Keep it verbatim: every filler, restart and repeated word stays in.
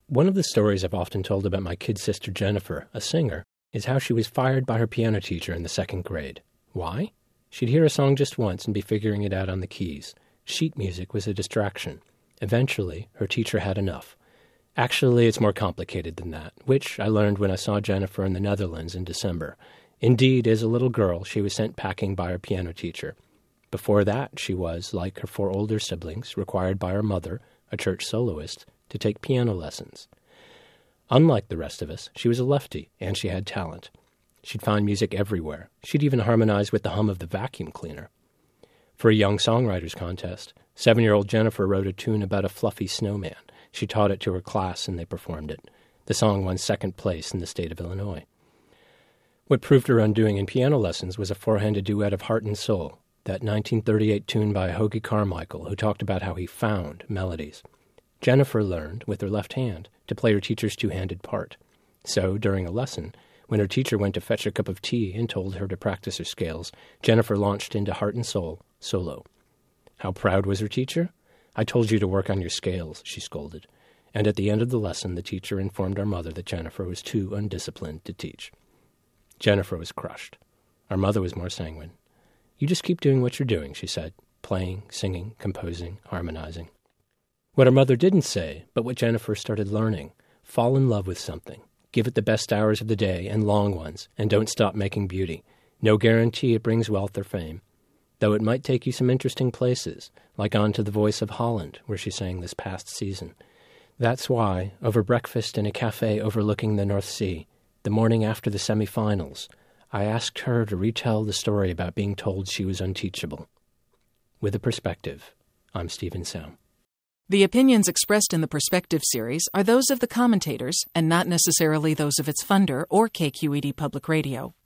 One of the stories I've often told about my kid sister Jennifer, a singer, is how she was fired by her piano teacher in the second grade. Why? She'd hear a song just once and be figuring it out on the keys. Sheet music was a distraction. Eventually, her teacher had enough. Actually, it's more complicated than that, which I learned when I saw Jennifer in the Netherlands in December. Indeed, as a little girl, she was sent packing by her piano teacher. Before that, she was, like her four older siblings, required by her mother, a church soloist, to take piano lessons. Unlike the rest of us, she was a lefty, and she had talent. She'd find music everywhere. She'd even harmonize with the hum of the vacuum cleaner. For a young songwriters contest, seven-year-old Jennifer wrote a tune about a fluffy snowman. She taught it to her class, and they performed it. The song won second place in the state of Illinois. What proved her undoing in piano lessons was a four-handed duet of Heart and Soul, that nineteen thirty-eight tune by Hoagy Carmichael, who talked about how he found melodies. Jennifer learned, with her left hand, to play her teacher's two-handed part. So, during a lesson, when her teacher went to fetch a cup of tea and told her to practice her scales, Jennifer launched into Heart and Soul, solo. How proud was her teacher? "I told you to work on your scales," she scolded. And at the end of the lesson, the teacher informed our mother that Jennifer was too undisciplined to teach. Jennifer was crushed. Our mother was more sanguine. "You just keep doing what you're doing," she said, playing, singing, composing, harmonizing. What our mother didn't say, but what Jennifer started learning: fall in love with something. Give it the best hours of the day and long ones, and don't stop making beauty. No guarantee it brings wealth or fame, though it might take you some interesting places, like on to The Voice of Holland, where she sang this past season. That's why, over breakfast in a cafe overlooking the North Sea, the morning after the semifinals, I asked her to retell the story about being told she was unteachable. With a Perspective, I'm Stephen Sound. The opinions expressed in the Perspective series are those of the commentators and not necessarily those of its funder or K Q E D Public Radio.